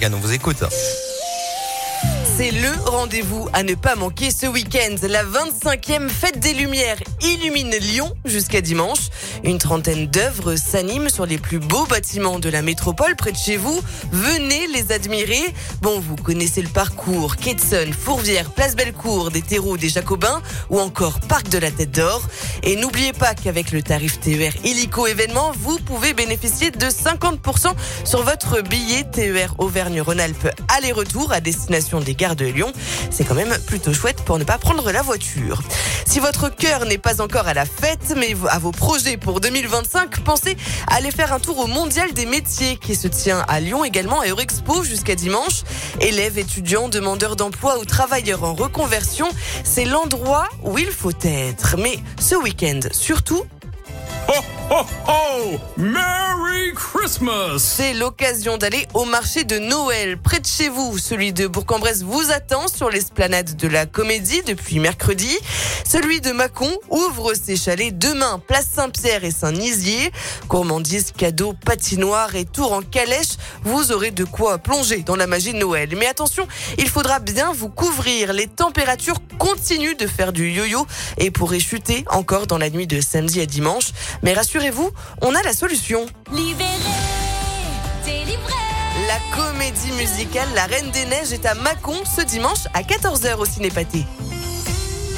Morgane, on vous écoute. C'est le rendez-vous à ne pas manquer ce week-end. La 25e Fête des Lumières illumine Lyon jusqu'à dimanche. Une trentaine d'œuvres s'animent sur les plus beaux bâtiments de la métropole près de chez vous. Venez les admirer. Bon, vous connaissez le parcours. Quetson, Fourvière, Place Bellecour, des terreaux des Jacobins ou encore Parc de la Tête d'Or. Et n'oubliez pas qu'avec le tarif TER illico événement, vous pouvez bénéficier de 50% sur votre billet TER Auvergne-Rhône-Alpes aller-retour à destination des gares de Lyon. C'est quand même plutôt chouette pour ne pas prendre la voiture. Si votre cœur n'est pas encore à la fête, mais à vos projets pour 2025, pensez à aller faire un tour au Mondial des métiers qui se tient à Lyon également à Eurexpo jusqu'à dimanche. Élèves, étudiants, demandeurs d'emploi ou travailleurs en reconversion, c'est l'endroit où il faut être. Mais ce week-end, surtout, Ho, ho, ho! Merry Christmas! c'est l'occasion d'aller au marché de Noël près de chez vous. Celui de Bourg-en-Bresse vous attend sur l'esplanade de la Comédie depuis mercredi. Celui de Mâcon ouvre ses chalets demain, place Saint-Pierre et Saint-Nizier. Gourmandise, cadeaux, patinoire et tour en calèche, vous aurez de quoi plonger dans la magie de Noël. Mais attention, il faudra bien vous couvrir. Les températures continuent de faire du yo-yo et pourraient chuter encore dans la nuit de samedi à dimanche. Mais rassurez-vous, on a la solution. Libéré, délivré. La comédie musicale La Reine des Neiges est à Mâcon ce dimanche à 14h au Ciné Pathé.